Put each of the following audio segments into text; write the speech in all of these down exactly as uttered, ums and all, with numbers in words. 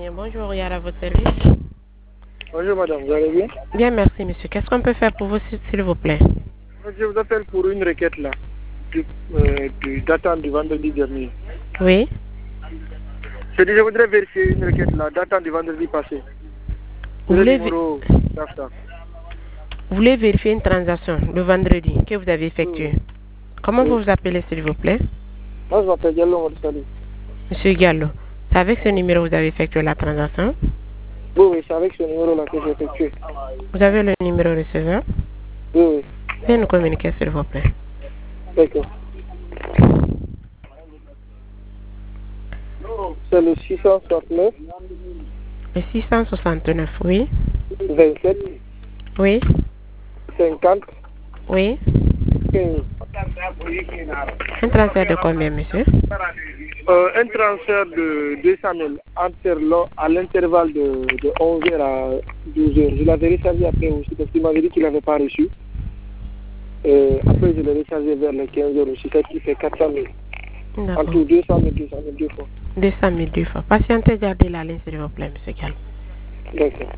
Bien, bonjour, Yara, à votre service. Bonjour madame, vous allez bien? Bien, merci monsieur. Qu'est-ce qu'on peut faire pour vous, s'il vous plaît? Je vous appelle pour une requête là, du, euh, du datant du vendredi dernier. Oui. Je dis, je voudrais vérifier une requête là, datant du vendredi passé. Vous le voulez, numéro vous voulez vérifier une transaction le vendredi que vous avez effectuée? Oui. Comment oui. vous vous appelez, s'il vous plaît? Moi, je m'appelle Diallo Morsali. Monsieur Gallo, c'est avec ce numéro que vous avez effectué la transaction? Oui, oui, c'est avec ce numéro-là que j'ai effectué. Vous avez le numéro receveur? Oui, oui. Veuillez nous communiquer, s'il vous plaît. D'accord. C'est le six cent soixante-neuf. Le six cent soixante-neuf, oui. vingt-sept. Oui. cinquante. Oui. quinze. Un transfert de combien, monsieur? euh, Un transfert de deux cent mille à l'intervalle de, de onze heures à douze heures. Je l'avais rechargé après aussi parce qu'il m'avait dit qu'il n'avait pas reçu. Et après, je l'ai rechargé vers les quinze heures aussi, ça qui fait quatre cent mille. En tout, deux cent mille, deux cent mille deux fois. deux cent mille deux fois. Patientez, gardez la ligne, s'il vous plaît, monsieur Gallo. D'accord.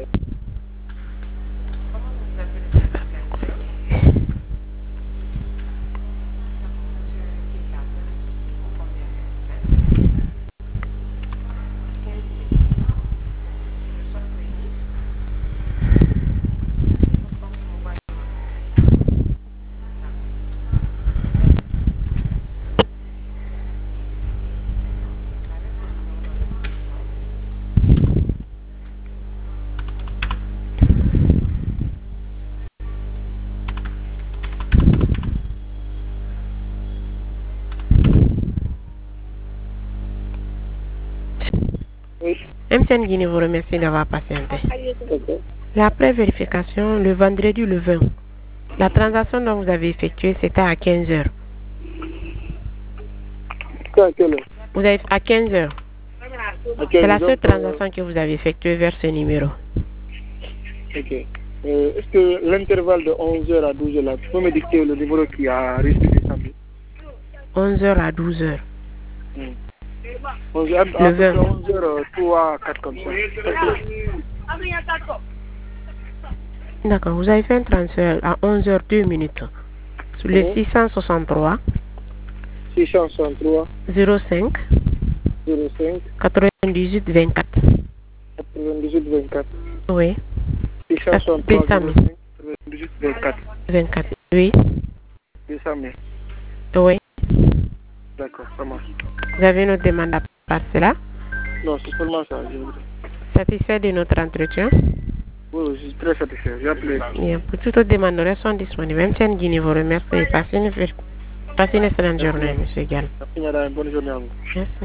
Oui. M T N Guinée vous remercie d'avoir patienté. Okay. Après vérification, le vendredi le vingt, la transaction dont vous avez effectuée, c'était à quinze heures. À quelle heure? Vous avez à quinze heures. C'est la seule transaction que vous avez effectuée vers ce numéro. Ok. Euh, Est-ce que l'intervalle de onze heures à douze heures, là, tu peux me dicter le numéro qui a reçu des samedis? onze heures à douze heures. Hmm. onze heures, le vingt. onze heures, trois, quatre comme ça. D'accord, vous avez fait un transfert à onze heures deux minutes. Sur le six cent soixante-trois. six cent soixante-trois. zéro cinq. zéro cinq. quatre-vingt-dix-huit vingt-quatre. quatre-vingt-dix-huit vingt-quatre. Oui. six cent soixante-trois. quatre-vingt-dix-huit vingt-quatre. vingt-quatre. Oui. deux cent mille. Oui. D'accord, ça marche. Vous avez une autre demande à part cela? Non, c'est seulement ça. Je voudrais. Satisfait de notre entretien? Oui, oui, je suis très satisfait. J'ai appelé. Bien, pour toute autre demande, nous restons disponibles. M T N Guinée vous remercie. Passez une, passez une excellente journée, monsieur Gallo. Merci, madame. Bonne journée à vous. Merci.